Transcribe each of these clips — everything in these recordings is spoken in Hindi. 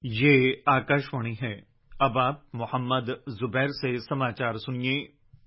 ये आकाशवाणी है। अब आप मोहम्मद जुबैर से समाचार सुनिए।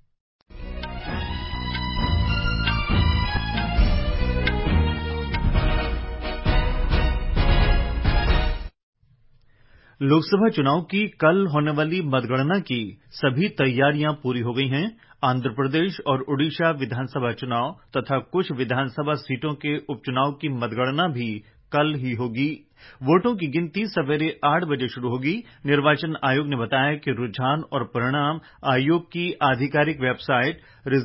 लोकसभा चुनाव की कल होने वाली मतगणना की सभी तैयारियां पूरी हो गई हैं। आंध्र प्रदेश और ओडिशा विधानसभा चुनाव तथा कुछ विधानसभा सीटों के उपचुनाव की मतगणना भी कल ही होगी। वोटों की गिनती सवेरे 8 बजे शुरू होगी। निर्वाचन आयोग ने बताया कि रुझान और परिणाम आयोग की आधिकारिक वेबसाइट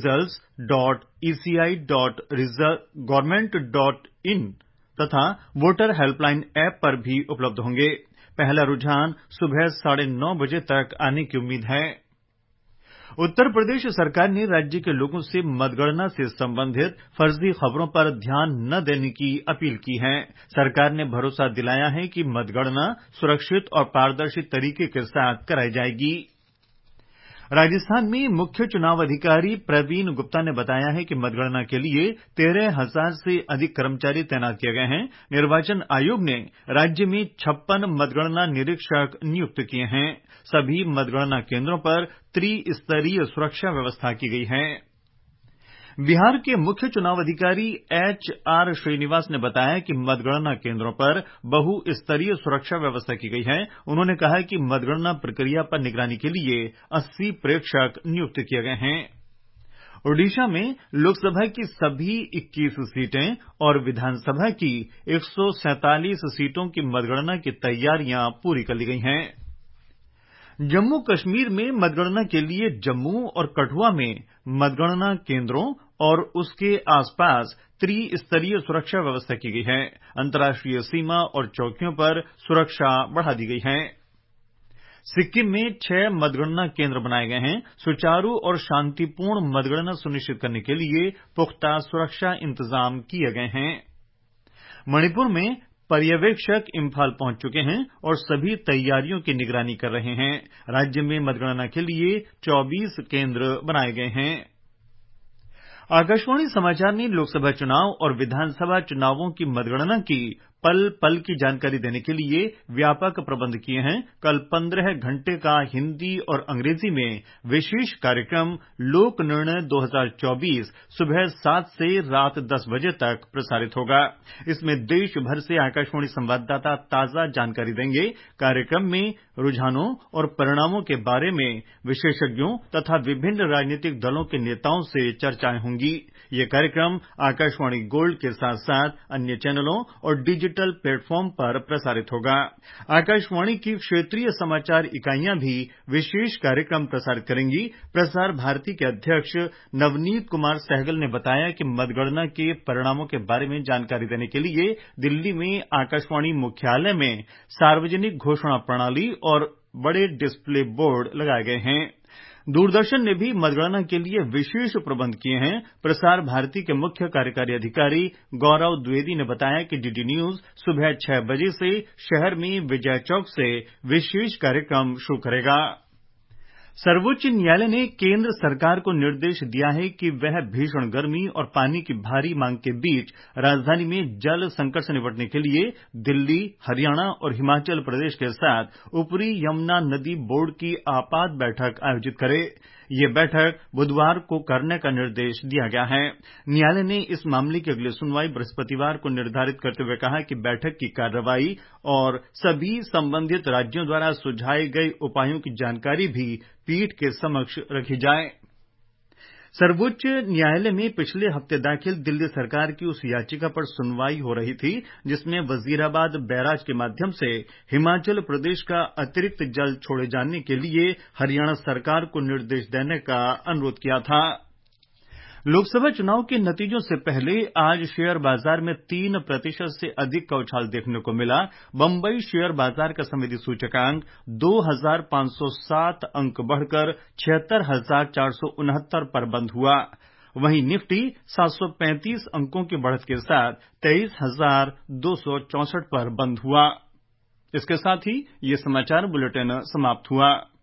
results.eci.government.in तथा वोटर हेल्पलाइन ऐप पर भी उपलब्ध होंगे। पहला रुझान सुबह 9:30 बजे तक आने की उम्मीद है। उत्तर प्रदेश सरकार ने राज्य के लोगों से मतगणना से संबंधित फर्जी खबरों पर ध्यान न देने की अपील की है। सरकार ने भरोसा दिलाया है कि मतगणना सुरक्षित और पारदर्शी तरीके के साथ कराई जाएगी। राजस्थान में मुख्य चुनाव अधिकारी प्रवीण गुप्ता ने बताया है कि मतगणना के लिए 13,000 से अधिक कर्मचारी तैनात किए गए हैं। निर्वाचन आयोग ने राज्य में 56 मतगणना निरीक्षक नियुक्त किए हैं। सभी मतगणना केंद्रों पर त्रिस्तरीय सुरक्षा व्यवस्था की गई है। बिहार के मुख्य चुनाव अधिकारी HR श्रीनिवास ने बताया कि मतगणना केंद्रों पर बहुस्तरीय सुरक्षा व्यवस्था की गई है। उन्होंने कहा कि मतगणना प्रक्रिया पर निगरानी के लिए 80 प्रेक्षक नियुक्त किए गए हैं। ओडिशा में लोकसभा की सभी 21 सीटें और विधानसभा की 147 सीटों की मतगणना की तैयारियां पूरी कर ली गई हैं। जम्मू कश्मीर में मतगणना के लिए जम्मू और कठुआ में मतगणना केंद्रों और उसके आसपास त्रिस्तरीय सुरक्षा व्यवस्था की गई है। अंतर्राष्ट्रीय सीमा और चौकियों पर सुरक्षा बढ़ा दी गई है। सिक्किम में 6 मतगणना केंद्र बनाए गए हैं। सुचारू और शांतिपूर्ण मतगणना सुनिश्चित करने के लिए पुख्ता सुरक्षा इंतजाम किए गए हैं। मणिपुर में पर्यवेक्षक इम्फाल पहुंच चुके हैं और सभी तैयारियों की निगरानी कर रहे हैं। राज्य में मतगणना के लिए 24 केंद्र बनाए गए हैं। आकाशवाणी समाचार ने लोकसभा चुनाव और विधानसभा चुनावों की मतगणना की पल पल की जानकारी देने के लिए व्यापक प्रबंध किए हैं। कल 15 घंटे का हिंदी और अंग्रेजी में विशेष कार्यक्रम लोक निर्णय 2024 सुबह 7 से रात 10 बजे तक प्रसारित होगा। इसमें देश भर से आकाशवाणी संवाददाता ताजा जानकारी देंगे। कार्यक्रम में रुझानों और परिणामों के बारे में विशेषज्ञों तथा विभिन्न राजनीतिक दलों के नेताओं से चर्चाएं होंगी। ये कार्यक्रम आकाशवाणी गोल्ड के साथ साथ अन्य चैनलों और डिजिटल प्लेटफॉर्म पर प्रसारित होगा। आकाशवाणी की क्षेत्रीय समाचार इकाइयां भी विशेष कार्यक्रम प्रसारित करेंगी। प्रसार भारती के अध्यक्ष नवनीत कुमार सहगल ने बताया कि मतगणना के परिणामों के बारे में जानकारी देने के लिए दिल्ली में आकाशवाणी मुख्यालय में सार्वजनिक घोषणा प्रणाली और बड़े डिस्प्ले बोर्ड लगाए गए हैं। दूरदर्शन ने भी मतगणना के लिए विशेष प्रबंध किए हैं। प्रसार भारती के मुख्य कार्यकारी अधिकारी गौरव द्विवेदी ने बताया कि डीडी न्यूज सुबह 6 बजे से शहर में विजय चौक से विशेष कार्यक्रम शुरू करेगा। सर्वोच्च न्यायालय ने केंद्र सरकार को निर्देश दिया है कि वह भीषण गर्मी और पानी की भारी मांग के बीच राजधानी में जल संकट से निपटने के लिए दिल्ली, हरियाणा और हिमाचल प्रदेश के साथ ऊपरी यमुना नदी बोर्ड की आपात बैठक आयोजित करे। ये बैठक बुधवार को करने का निर्देश दिया गया है। न्यायालय ने इस मामले की अगली सुनवाई बृहस्पतिवार को निर्धारित करते हुए कहा कि बैठक की कार्रवाई और सभी संबंधित राज्यों द्वारा सुझाए गए उपायों की जानकारी भी पीठ के समक्ष रखी जाए। सर्वोच्च न्यायालय में पिछले हफ्ते दाखिल दिल्ली सरकार की उस याचिका पर सुनवाई हो रही थी जिसमें वजीराबाद बैराज के माध्यम से हिमाचल प्रदेश का अतिरिक्त जल छोड़े जाने के लिए हरियाणा सरकार को निर्देश देने का अनुरोध किया था। लोकसभा चुनाव के नतीजों से पहले आज शेयर बाजार में 3% से अधिक का उछाल देखने को मिला। बंबई शेयर बाजार का समिति सूचकांक 2,507 अंक बढ़कर 76,469 पर बंद हुआ। वहीं निफ्टी 735 अंकों की बढ़त के साथ 23,264 पर बंद हुआ। इसके साथ ही ये समाचार बुलेटिन समाप्त हुआ।